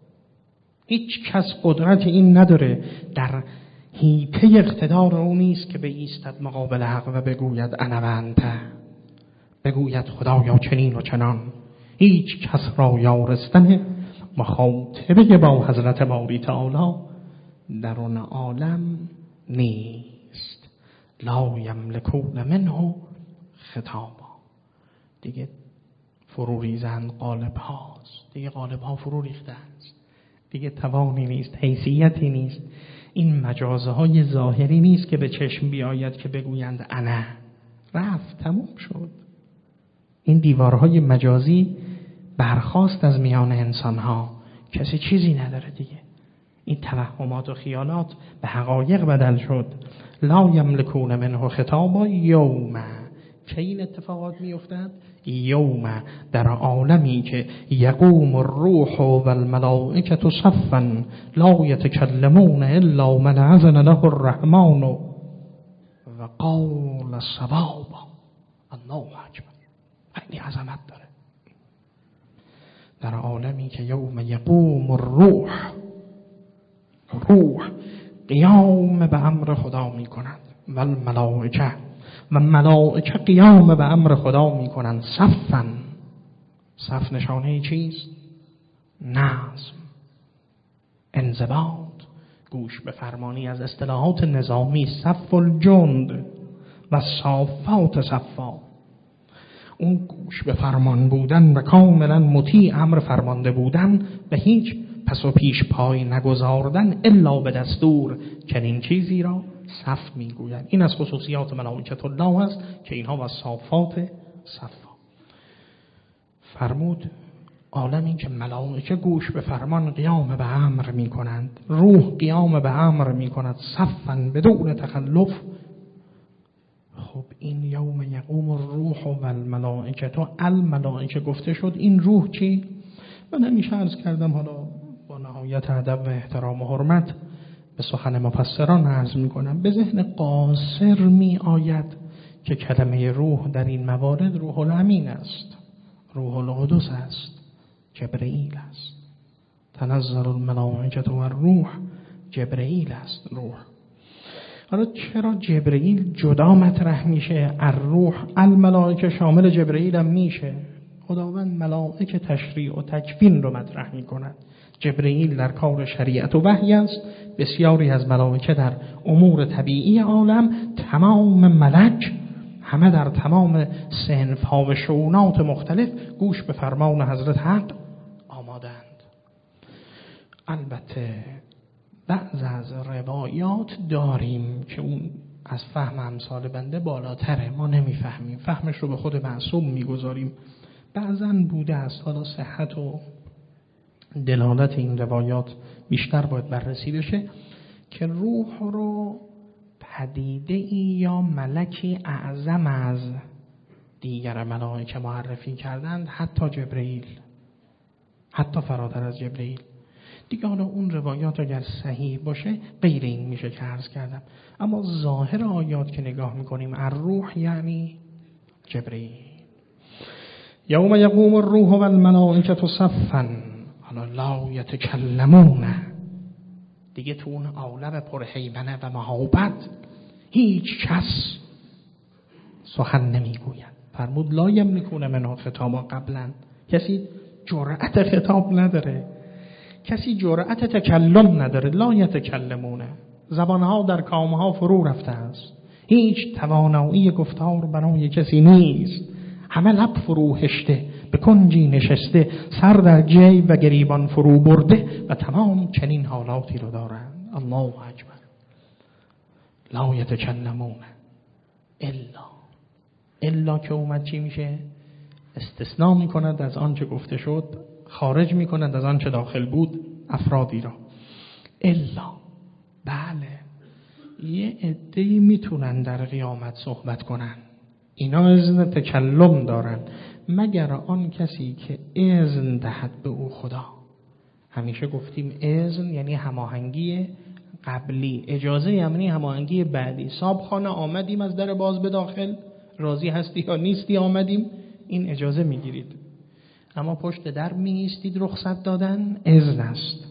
هیچ کس قدرت این نداره، در حیطه اقتدار او نیست که بایستد مقابل حق و بگوید انا و انت، بگوید خدایا چنین و چنان. هیچ کس را یارستن مخاطبه با حضرت باری تعالی در اون عالم نیست. لا یملکون منه خطابا. دیگه فرو ریزن قالب هاست، دیگه قالب ها فرو ریخته است، دیگه توانی نیست، حیثیتی نیست. این مجازه های ظاهری نیست که به چشم بیاید که بگویند انا، رفت، تموم شد. این دیوارهای مجازی برخاست از میان انسان ها، کسی چیزی نداره دیگه. این توهمات و خیالات به حقایق بدل شد. لا یملکون منه خطابا یوم، چه این اتفاقات می افتد؟ یوم، در عالمی که یقوم الروح و الملائکة صفا لا یتکلمون الا من اذن له الرحمن و قال صوابا. الله اکبر. خیلی عظمت داره. در عالمی که یوم یقوم الروح، روح قیام به امر خدا می کنند و الملائکه، و ملائکه قیام به امر خدا می کنند. صفا، صف نشانه چیست؟ نظم، انضباط، گوش به فرمانی. از اصطلاحات نظامی صف الجند و صافات صفا. اون گوش به فرمان بودن و کاملا مطیع امر فرمانده بودن و هیچ پس و پیش پای نگذاردن الا به دستور، چنین چیزی را صف میگویند. این از خصوصیات ملائکه الله است که اینها و صافات صفا. فرمود عالمی که ملائکه گوش به فرمان قیام به امر می کنند، روح قیام به امر می کند، صفاً بدون تخلف. خب این یوم یقوم الروح و الملائکه، تو الملائکه گفته شد، این روح چی؟ من همیشه عرض کردم، حالا با نهایت ادب و احترام و حرمت به سخن مفسران عرض می کنم، به ذهن قاصر می آید که کلمه روح در این موارد روح الامین است، روح القدس است، جبرئیل است. تنزل الملائکه و الروح، جبرئیل است روح. حالا چرا جبرئیل جدا مطرح میشه؟ الروح الملائکه شامل جبرئیل هم میشه. خداوند ملائکه تشریع و تکوین رو مطرح میکند. جبرئیل در کار شریعت و وحی است، بسیاری از ملائکه در امور طبیعی عالم، تمام ملک همه در تمام صنف‌ها و شؤونات مختلف گوش به فرمان حضرت حق آمادند. البته بعض از روایات داریم که اون از فهم امثال بنده بالاتره، ما نمیفهمیم، فهمش رو به خود معصوم میگذاریم. بعضا بوده است، حالا صحت و دلالت این روایات بیشتر باید بررسی بشه، که روح رو پدیده ای یا ملکی اعظم از دیگر ملائکه معرفی کردند، حتی جبرئیل، حتی فراتر از جبرئیل. دیگه حالا اون روایات اگر صحیح باشه غیر این میشه که عرض کردم، اما ظاهر آیات که نگاه میکنیم الروح یعنی جبرئیل. یوم یقوم الروح و الملائکه صفا، حالا لا یتکلمون، دیگه تو اون عالم پر هیمنه و مهابت هیچ کس سخن نمیگوید. فرمود لا یملکون منها خطابا قبلا، کسی جرأت خطاب نداره، کسی جرأت تکلم نداره. لا یتکلمونه، زبانها در کامها فرو رفته است، هیچ توانایی گفتار برای کسی نیست، همه لب فرو هشته، به کنجی نشسته، سر در جیب و گریبان فرو برده و تمام چنین حالاتی رو دارند. الله اکبر. لا یتکلمون الا، الا که اومد چی میشه؟ استثناء میکند از آنچه گفته شد، خارج میکند از آنچه داخل بود افرادی را. الا، بله یه عده‌ای میتونن در قیامت صحبت کنن، اینا اذن تکلم دارن، مگر آن کسی که اذن دهد به او خدا. همیشه گفتیم اذن یعنی هماهنگی قبلی، اجازه یعنی هماهنگی بعدی. صابخانه آمدیم از در باز به داخل، راضی هستی یا نیستی آمدیم، این اجازه میگیرید. اما پشت در می ایستید رخصت دادن اذن است.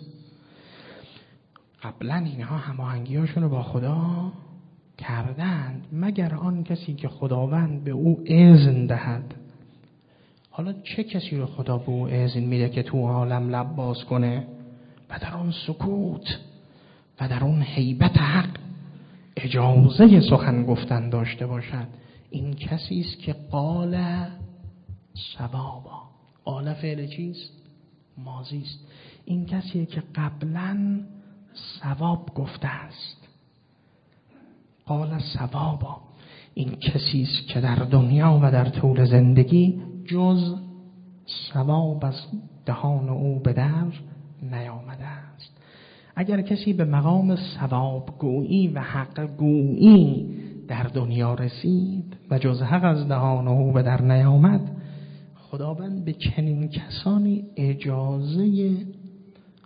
قبلا اینها هماهنگی‌هاشون رو با خدا کردند، مگر آن کسی که خداوند به او اذن دهد. حالا چه کسی رو خدا به او اذن میده که تو عالم لب باز کنه و در اون سکوت و در اون هیبت حق اجازه سخن گفتن داشته باشد؟ این کسی است که قال صوابا. قال فعل چیست؟ ماضی است. این کسیه که قبلا صواب گفته است. قال صوابا، این کسی است که در دنیا و در طول زندگی جز صواب از دهان او به در نیامده است. اگر کسی به مقام صواب گویی و حق گویی در دنیا رسید و جز حق از دهان او به در نیامد، خداوند به چنین کسانی اجازه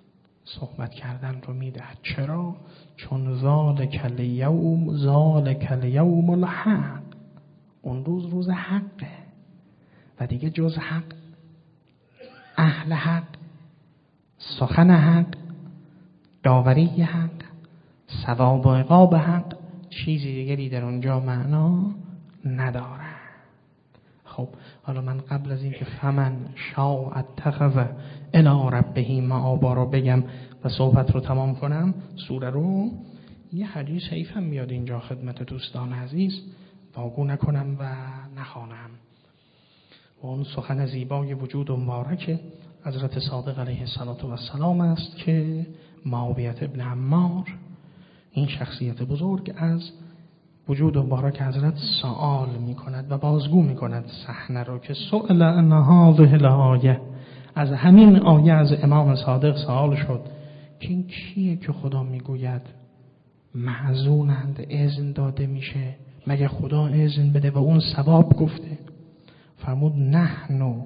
صحبت کردن رو میدهد. چرا؟ چون ذالک الیوم ذالک الیوم الحق، اون روز روز حقه و دیگه جز حق، اهل حق، سخن حق، داوری حق، ثواب و عقاب حق، چیزی دیگری در اونجا معنا نداره. خب حالا من قبل از این که فمن شاء اتخذ الی ربه مآبا رو بگم و صحبت رو تمام کنم سوره رو، یه حدیث حیفم میاد اینجا خدمت دوستان عزیز واگو نکنم و نخوانم. و اون سخن زیبای وجود و مبارک حضرت صادق علیه السلام است که معاویه ابن عمار، این شخصیت بزرگ، از وجود مبارک حضرت سوال می کند و بازگو می کند صحنه رو که سئل عن هذه الآیه، از همین آیه از امام صادق سوال شد که این کیه که خدا میگوید معزونند، اذن داده میشه، مگه خدا اذن بده و اون ثواب گفته؟ فرمود نحن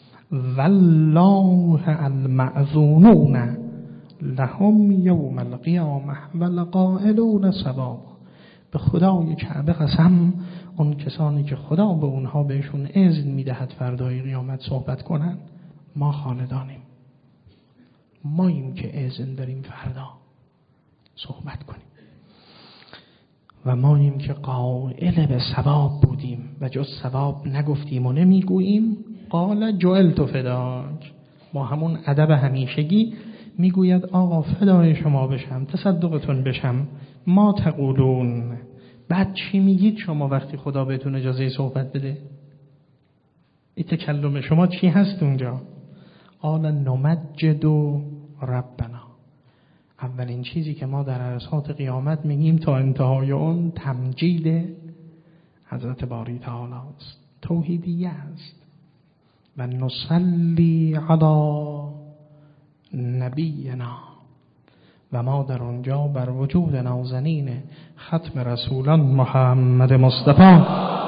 والله المعزونون لهم یوم القیامه ولقائلون ثواب. به خدای کعبه قسم، اون کسانی که خدا به اونها بهشون اذن میدهد فردای قیامت صحبت کنن، ما خاندانیم، ماییم که اذن داریم فردا صحبت کنیم و ماییم که قائل به ثواب بودیم و جز ثواب نگفتیم و نمیگوییم. قال جعلت فداک، با همون ادب همیشگی میگوید آقا فدای شما بشم، تصدقتون بشم، ما تقولون. بعد چی میگید شما وقتی خدا بهتون اجازه صحبت بده؟ این تکلم شما چی هست اونجا؟ قال نمجد ربنا، اولین چیزی که ما در عرصات قیامت میگیم تا انتهای اون تمجید حضرت باری تعالی است، توحیدیه است. و نصلی علی نبینا، و ما در اونجا بر وجود نازنین ختم رسولان محمد مصطفی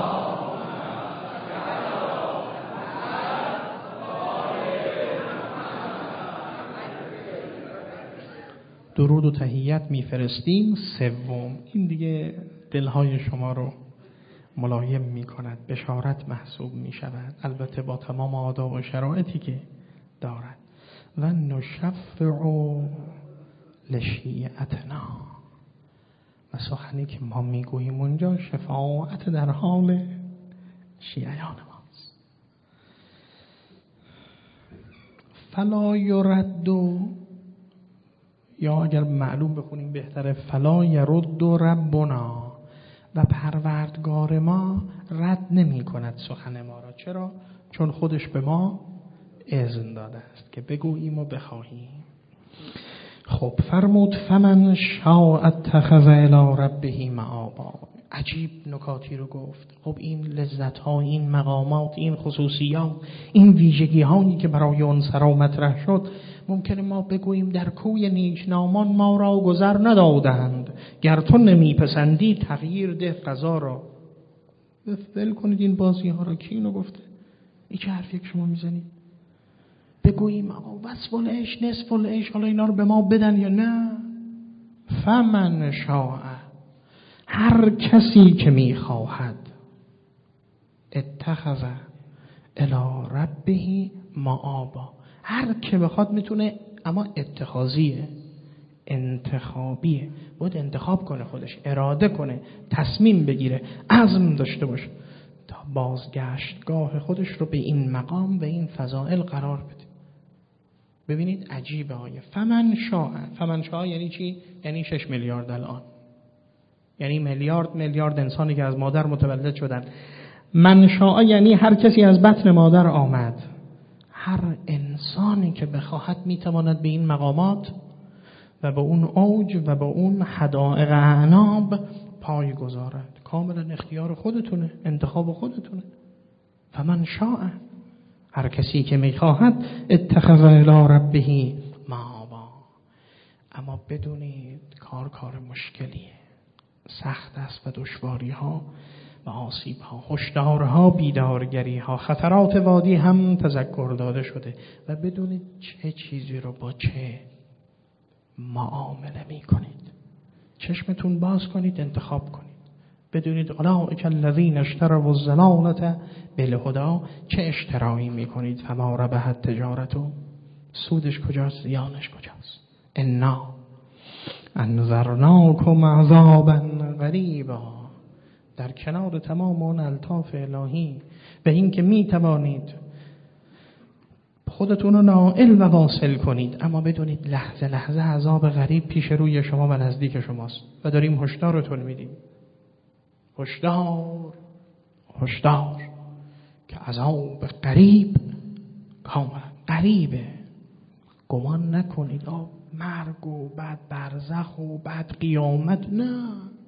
درود و تحیت میفرستیم. سوم، این دیگه دلهای شما رو ملایم میکند، بشارت محسوب میشود، البته با تمام آداب و شرایطی که دارد. و نشفع لشیعتنا، و سخنی که ما میگوییم اونجا شفاعت در حال شیعیان ماست. فلا یرد، یا اگر معلوم بخونیم بهتره، فلا یرد ربنا، و پروردگار ما رد نمی کند سخن ما را. چرا؟ چون خودش به ما اذن داده است که بگوییم و بخواهیم. خب فرمود فمن شاء اتخذ الی ربه مآبا. عجیب نکاتی رو گفت. خب این لذت ها، این مقامات، این خصوصیات، این ویژگی هایی که برای اون سرا مطرح شد، ممکنه ما بگوییم در کوی نیکنامان ما را گذر ندادند، گر تو نمیپسندی تغییر ده قضا را. ول کنید این بازی ها را. کی اینو گفته؟ این چه حرفی که شما میزنید؟ بگوییم آقا وصف العیش نصف العیش، حالا اینا رو به ما بدن یا نه؟ فمن شاء، هر کسی که میخواهد، اتخذ الی ربه مآبا، هر که بخواد میتونه، اما اتخاذیه، انتخابیه، باید انتخاب کنه، خودش اراده کنه، تصمیم بگیره، عزم داشته باشه تا بازگشتگاه خودش رو به این مقام و این فضائل قرار بده. ببینید عجیبه آیه. فمن شاء، فمن شاء یعنی چی؟ یعنی شش میلیارد الان، یعنی میلیارد میلیارد انسانی که از مادر متولد شدن. من شاء یعنی هر کسی از بطن مادر آمد، هر انسانی که بخواهد میتواند به این مقامات و به اون اوج و به اون حدائق اعناب پای گذارد. کاملا اختیار خودتونه، انتخاب خودتونه. فمن شاء، هر کسی که میخواهد، اتخذ الی ربه مآبا. اما بدونید کار کار مشکلیه، سخت است و دشواری ها و آسیب ها، هشدارها، بیدارگری ها، خطرات وادی هم تذکر داده شده. و بدونید چه چیزی رو با چه معامله می کنید. چشمتون باز کنید، انتخاب کنید، بدونید اولئک الذین اشتروا الضلالة بالهدی. چه اشترایی می کنید؟ فما ربحت تجارتهم، سودش کجاست؟ زیانش کجاست؟ انا انذرناکم عذابا قریبا. در کنار تمام اون الطاف الهی به این که می توانید خودتون رو نائل و واصل کنید، اما بدونید لحظه لحظه عذاب غریب پیش روی شما و نزدیک شماست و داریم هشدارتون میدیم. هشدار هشدار که عذاب قریب، کاملا قریبه. گمان نکنید آه مرگ و بعد برزخ و بعد قیامت، نه.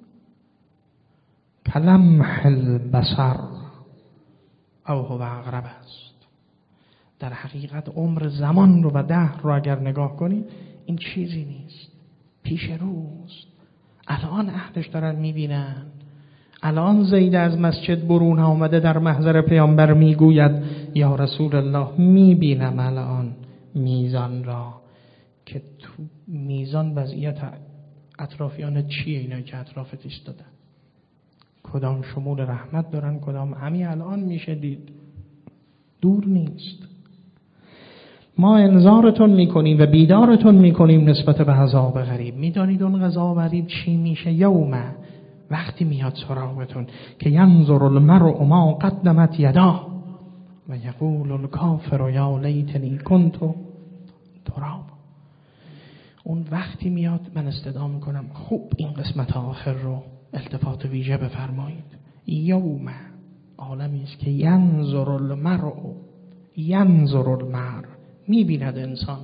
کلمح البصر او هو اقرب است. در حقیقت عمر زمان رو و دهر رو اگر نگاه کنید این چیزی نیست، پیش روست. الان اهلش دارن میبینن. الان زید از مسجد برون آمده در محضر پیامبر میگوید یا رسول الله میبینم الان میزان را، که تو میزان وضعیت اطرافیان چیه؟ اینا که اطرافت ایستادن کدام شمول رحمت دارن، کدام همین الان میشه دید، دور نیست. ما انذارتون میکنیم و بیدارتون میکنیم نسبت به عذاب غریب. میدانید اون عذاب غریب چی میشه؟ یومه، وقتی میاد سراغتون که ینظر المرء ما قدمت یداه و یقول الکافر یا لیتنی کنت ترابا. اون وقتی میاد من استدعا میکنم خوب این قسمت آخر رو التفات ویژه بفرمایید. یوم، عالمی است که ینظر المرء، ینظر المرء، میبیند انسان،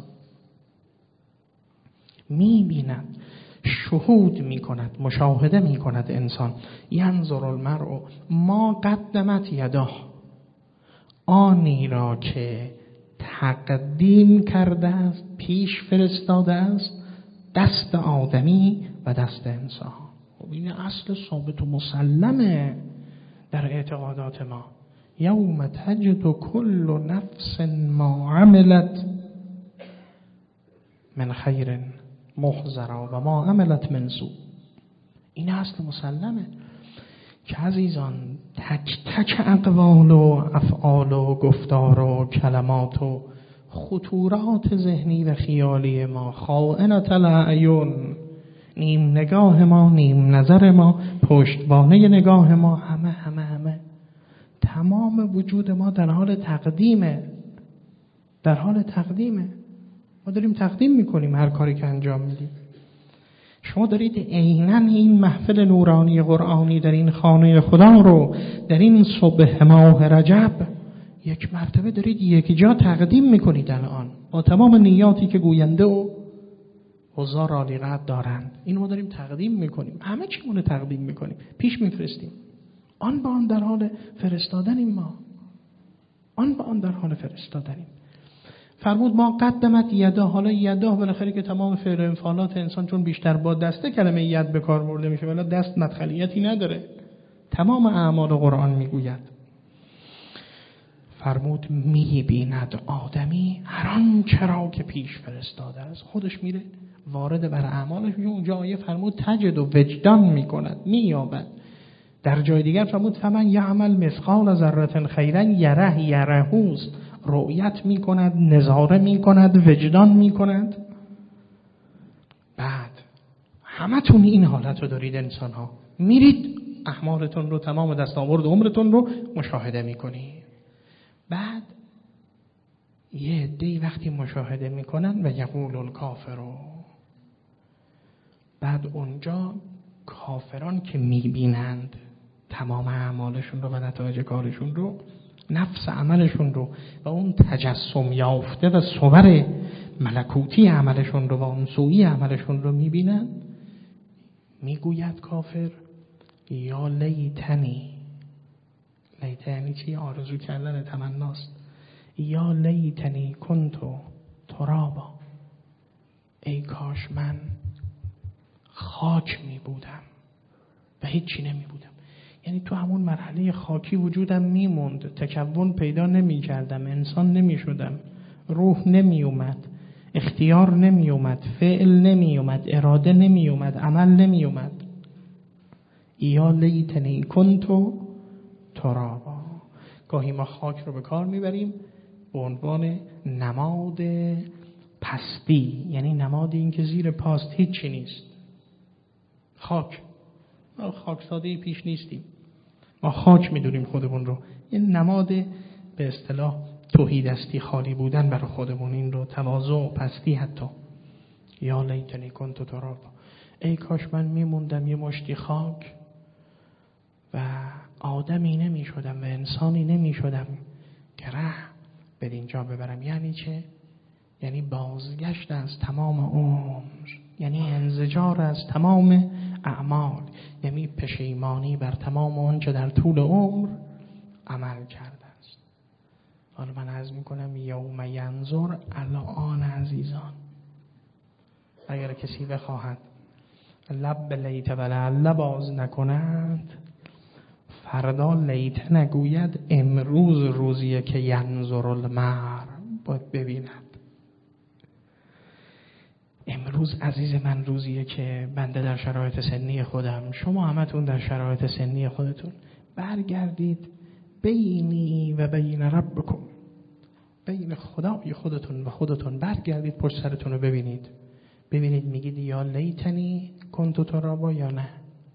میبیند، شهود میکند، مشاهده میکند انسان. ینظر المرء ما قدمت یداه، آنی را که تقدیم کرده است، پیش فرستاده است، دست آدمی و دست انسان. خب این اصل ثابت و مسلمه در اعتقادات ما. یوم تجد کل نفس ما عملت من خیر محضرا و ما عملت من سوء. این اصل مسلمه که عزیزان تک تک اقوال و افعال و گفتار و کلمات و خطورات ذهنی و خیالی ما، خائنة الاعین، نیم نگاه ما، نیم نظر ما، پشتوانه نگاه ما، همه همه همه تمام وجود ما در حال تقدیمه، در حال تقدیمه. ما داریم تقدیم میکنیم هر کاری که انجام میدیم. شما دارید عیناً این محفل نورانی قرآنی در این خانه خدا رو در این صبح ماه رجب یک مرتبه دارید یک جا تقدیم میکنید الان، با تمام نیاتی که گوینده و حضار عالی قدر دارند. این ما داریم تقدیم میکنیم، همه چیمون تقدیم میکنیم، پیش میفرستیم. آن با آن در حال فرستادنیم، ما آن با آن در حال فرستادنیم. فرمود ما قدمت یدا. حالا یدا بالاخره که تمام فعل و انفعالات انسان چون بیشتر با دسته کلمه ید به کار برده میشه، ولی دست مدخلیتی نداره. تمام اعمال قرآن میگوید. فرمود میبیند آدمی هر آنچه را که پیش فرستاده است. خودش میره وارد بر اعمالش میشه. اونجا آیه فرمود تجد و وجدان میکند، مییابد. در جای دیگر فرمود فمن یعمل مثقال ذره خیرا یره، یرهوست، رؤیت می کند، نظاره می کند، وجدان می کند. بعد همه تون این حالت رو دارید انسان ها، میرید احمالتون رو، تمام دستاورد عمرتون رو مشاهده می کنید. بعد یه عده‌ای وقتی مشاهده می کنن و یقول الکافر، بعد اونجا کافران که می بینند تمام اعمالشون رو و نتایج کارشون رو، نفس عملشون رو و اون تجسم یافته و صور ملکوتی عملشون رو و اون سوئی عملشون رو میبینن، میگوید کافر یا لیتنی. لیتنی چی؟ آرزو کردن، تمناست. یا لیتنی کنتو ترابا، ای کاش من خاک میبودم و هیچی نمیبودم. یعنی تو همون مرحله خاکی وجودم میموند، تکون پیدا نمی کردم، انسان نمی شدم، روح نمی اومد، اختیار نمی اومد، فعل نمی اومد، اراده نمی اومد، عمل نمی اومد. یا لیتنی کنتو ترابا. گاهی ما خاک رو به کار میبریم به عنوان نماد پستی، یعنی نماد این که زیر پاست هیچی نیست. خاک، ما خاک ساده پیش نیستیم، ما خاک میدونیم خودمون رو. این نماد به اصطلاح توحیدستی، خالی بودن برای خودمون، این رو تواضع و پستی حتی. یا لیتنی کنتو ترابا، ای کاش من میموندم یه مشتی خاک و آدمی نمی شدم و انسانی نمی شدم که ره به اینجا ببرم. یعنی چه؟ یعنی بازگشت از تمام عمر، یعنی انزجار از تمام اعمال، یعنی پشیمانی بر تمام آنچه در طول عمر عمل کرده است. حالا من عرض میکنم یوم ینظر الان عزیزان، اگر کسی بخواهد لب به لیت و لعل باز نکند، فردا لیت نگوید، امروز روزیه که ینظر المرء باید ببیند. امروز عزیز من روزیه که بنده در شرایط سنی خودم، شما همتون در شرایط سنی خودتون، برگردید بینی و بین ربکم، بین خدای خودتون و خودتون برگردید، پشت سرتون رو ببینید، ببینید میگید یا لیتنی کنتو ترابا یا نه.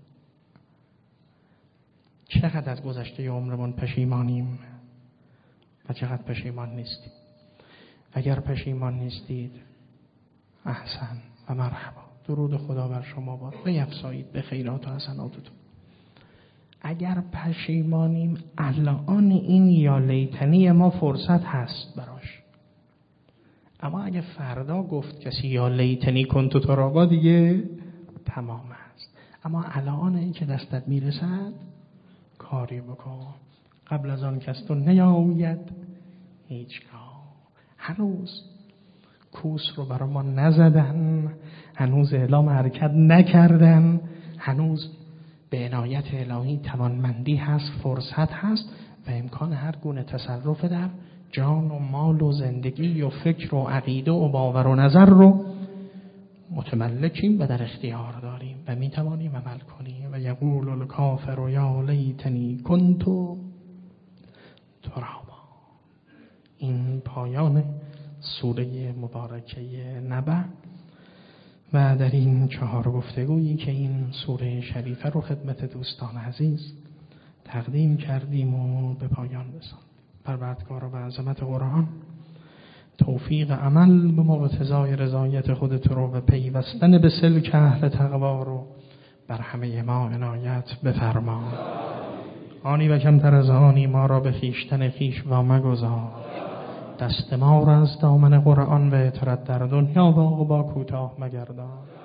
چقدر از گذشته عمرمون پشیمانیم و چقدر پشیمان نیستیم. اگر پشیمان نیستید احسن و مرحبا، درود خدا بر شما باد، بیفزایید به خیرات و حسناتتون. اگر پشیمانیم الان این یا لیتنی ما فرصت هست براش، اما اگه فردا گفت کسی یا لیتنی کنتو ترابا دیگه تمام است. اما الان این که دستت میرسد کاری بکن، قبل از آن کس تو نیاید هیچگاه. هنوز کوس رو برای ما نزدن، هنوز اعلام حرکت نکردن، هنوز به عنایت الهی توانمندی هست، فرصت هست و امکان هر گونه تصرف در جان و مال و زندگی و فکر و عقیده و باور و نظر رو متملکیم و در اختیار داریم و می توانیم عمل کنیم. و یقول الکافر یا لیتنی کنتو ترابا. این پایان سوره مبارکه نبأ و در این چهار گفتگویی که این سوره شریفه رو خدمت دوستان عزیز تقدیم کردیم و به پایان رساندیم. پروردگار و عظمت قرآن توفیق عمل به مقتضای رضایت خودت رو و پیوستن به سلک اهل تقوا رو بر همه ما عنایت بفرما. آنی و کمتر از آنی ما را به خویشتن خویش وامگذار. دست ما را از دامن قرآن و اطرت در دنیا و عقبی کوتاه مگردان.